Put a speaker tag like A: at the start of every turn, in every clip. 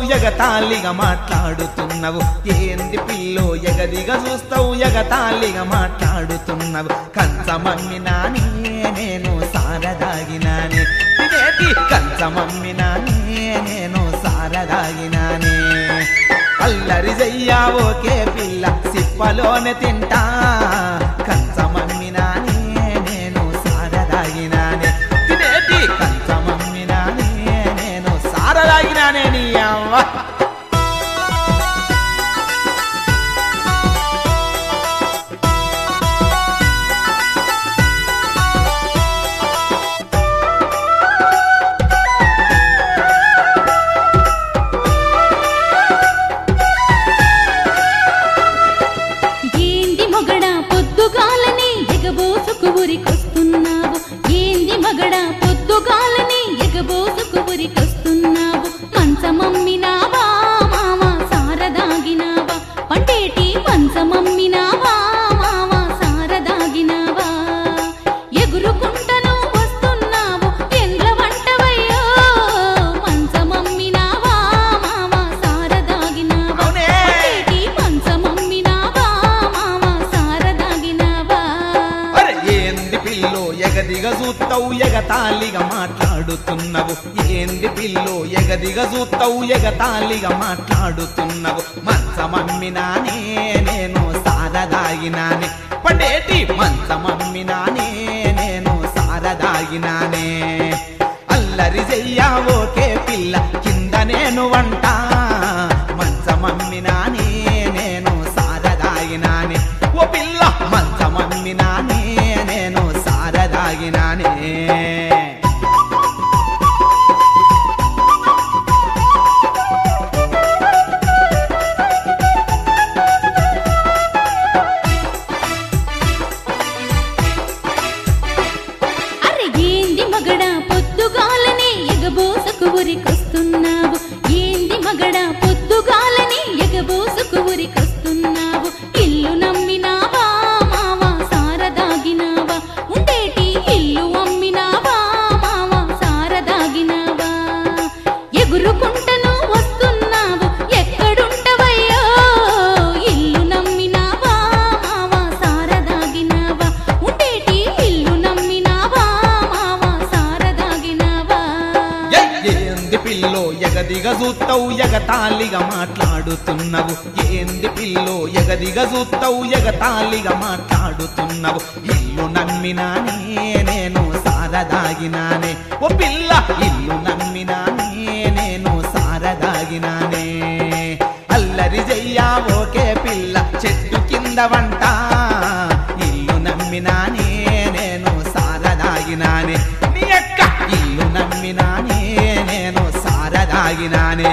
A: ఎగతాళిగా మాట్లాడుతున్నావు ఏంది పిల్లో ఎగదిగా చూస్తావు ఎగతాళిగా మాట్లాడుతున్నావు కంచమమ్మినాని నేను సారదాగినాని ఇదేటి కంచమమ్మినాని నేను సారదాగినాని అల్లరి చెయ్యా ఓకే పిల్ల సిప్పలోనే తింటా కంచమమ్మినాని నేను సారదాగినాని తినేటి కంచమమ్మినాని నేను సారదాగినానే నీ అవ్వ ఎగదిగా చూస్తావు ఎగతాళిగా మాట్లాడుతున్నావు ఏంది పిల్లో ఎగదిగా చూస్తావు ఎగతాళిగా మాట్లాడుతున్నావు మంచమమ్మినానే నేను సారదాగినానే పడేటి మంచమమ్మినానే నేను సారదాగినానే అల్లరి చెయ్యా ఓకే పిల్ల కింద నేను వంట మంచమమ్మినానే నేను సారదాగినానే ఓ పిల్ల మంచమమ్మినానే నేను సారదాగినానే
B: అరే ఏంది మగడా పొద్దుగాలనే ఎగబోసకు ఊరికొస్తున్నావు ఏంది మగడా పొద్దుగాలనే ఎగబోసకు ఊరికొస్తున్నావు ఇల్లు నమ్మినావా మావా సారదాగినావా ఉండేటి ఇల్లు అమ్మినావా మావా సారదాగినావా ఎగురుకుంటను వస్తున్నావు ఎక్కడుంటవయ్యో ఇల్లు నమ్మినావా మావా సారదాగినావా ఉండేటి ఇల్లు నమ్మినావా మావా సారదాగినావా
A: ఏంది పిల్లో ఎగదిగా చూస్తావు ఎగతాళిగా మాట్లాడుతున్నావు ఏంది పిల్లో ఎగదిగా చూస్తావు ఎగతాళిగా మాట్లాడుతున్నావు ఇల్లు నమ్మినానే నేను సారదాగినానే ఓ పిల్ల ఇల్లు నమ్మినానే నేను సారదాగినానే అల్లరి చెయ్యా ఓకే పిల్ల చెట్టు కింద వంట ఇల్లు నమ్మినానే నేను సారదాగినానే నీ అక్క ఇల్లు నమ్మినానే నేను సారదాగినానే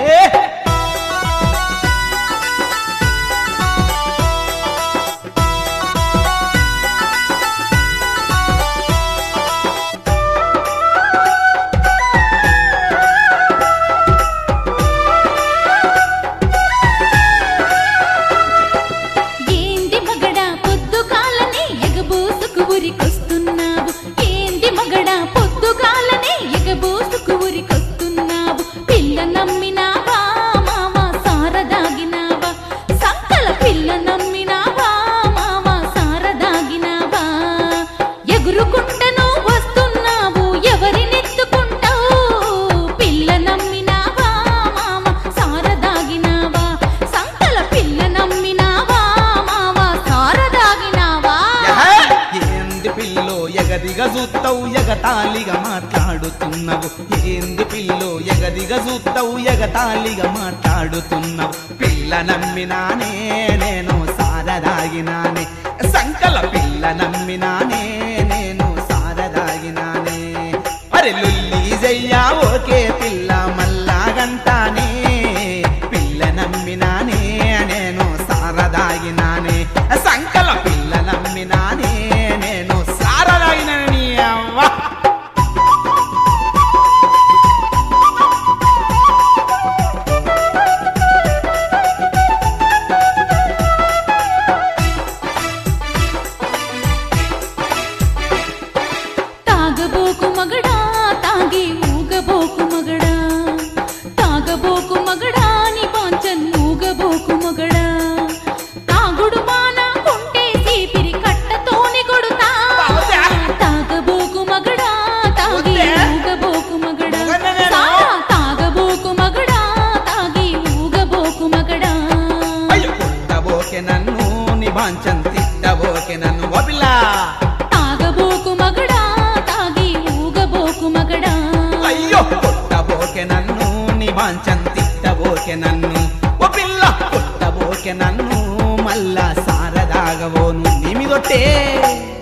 B: ఏంది మగడా పొద్దుగాలనే ఎగబోసుకు ఊరికొస్తున్నావు ఏంది మగడా పొద్దుగాలనే ఎగబోసుకు ఊరికొస్తున్నావు పిల్ల నమ్మినావా మావా సారదాగినావా సంకల పిల్ల నమ్మినావా మావా సారదాగినావా ఎగురుకుంటను వస్తున్నావు ఎవరినెత్తుకుంటావు పిల్ల నమ్మినావా మావా సారదాగినావా సంకల పిల్ల నమ్మినావా మావా సారదాగినావా
A: ఏంది పిల్లో ఎగదిగా చూస్తావు ఎగతాళిగా మాట్లాడుతున్నావు ఏంది పిల్లో ఎగదిగా చూస్తావు ఎగతాళిగా మాట్లాడుతున్నావు పిల్ల నమ్మినానే నేను సారదాగినానే సంకల పిల్ల నమ్మినానే నేను సారదాగినానే అరే లుల్లి జయ్యా ఓకే పిల్ల మల్లాగంటానే పిల్ల నమ్మినానే నేను సారదాగినానే సంకల పిల్ల నమ్మినానే నేను సారదాగినానే అవ్వ తిట్టబోకే నన్ను ఓ పిల్ల
B: తాగబోకు మగడా తాగి ఊగబోకు మగడా
A: అయ్యో కొట్టబోకే నన్ను నీ వాంచం తిట్టబోకే నన్ను ఓ పిల్ల కొట్టబోకే నన్ను మళ్ళా సారదాగవోను నీ మీదొట్టే